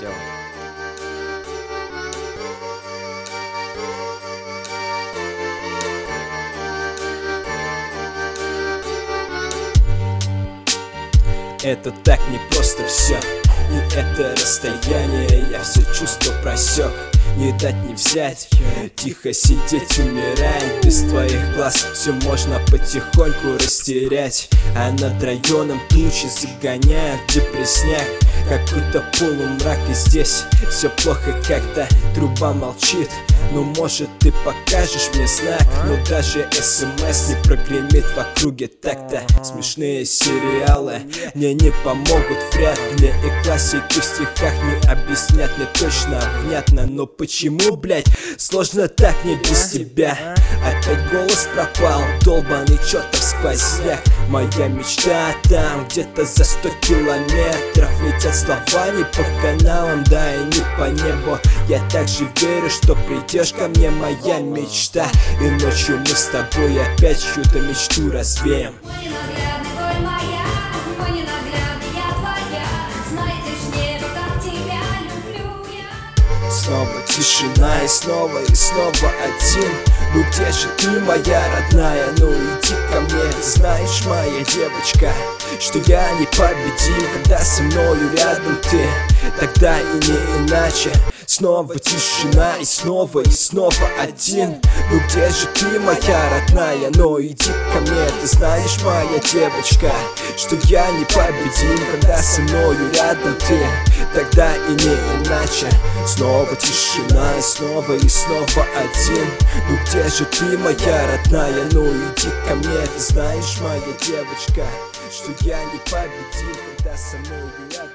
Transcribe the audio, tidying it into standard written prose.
сделал. Это так не просто все, и это расстояние я все чувство просек. Не дать не взять, тихо сидеть, умирать. Без твоих глаз все можно потихоньку растерять. А над районом тучи загоняют депрессняк. Какой-то полумрак, и здесь все плохо как-то. Труба молчит, ну может ты покажешь мне знак. Но даже СМС не прогремит в округе так-то. Смешные сериалы мне не помогут вряд ли. И классики в стихах не объяснят мне точно, внятно. Но почему, блять, сложно так не без тебя? Опять голос пропал, долбаный чертов сквозняк. Моя мечта там, где-то за 100 километров. Летят слова не по каналам, да и не по небу. Я также верю, что придешь ко мне, моя мечта. И ночью мы с тобой опять чью-то мечту развеем. Снова тишина и снова один. Ну где же ты, моя родная? Ну иди ко мне, ты знаешь, моя девочка, что я непобедим, когда со мною рядом ты. Тогда и не иначе. Снова тишина и снова один. Ну где же ты, моя родная? Ну иди ко мне, ты знаешь, моя девочка, что я непобедим, когда со мною рядом ты. Тогда и не иначе. Снова тишина и снова один. Ну где же ты, моя родная? Ну иди ко мне, ты знаешь, моя девочка, что я непобедим, когда со мною рядом.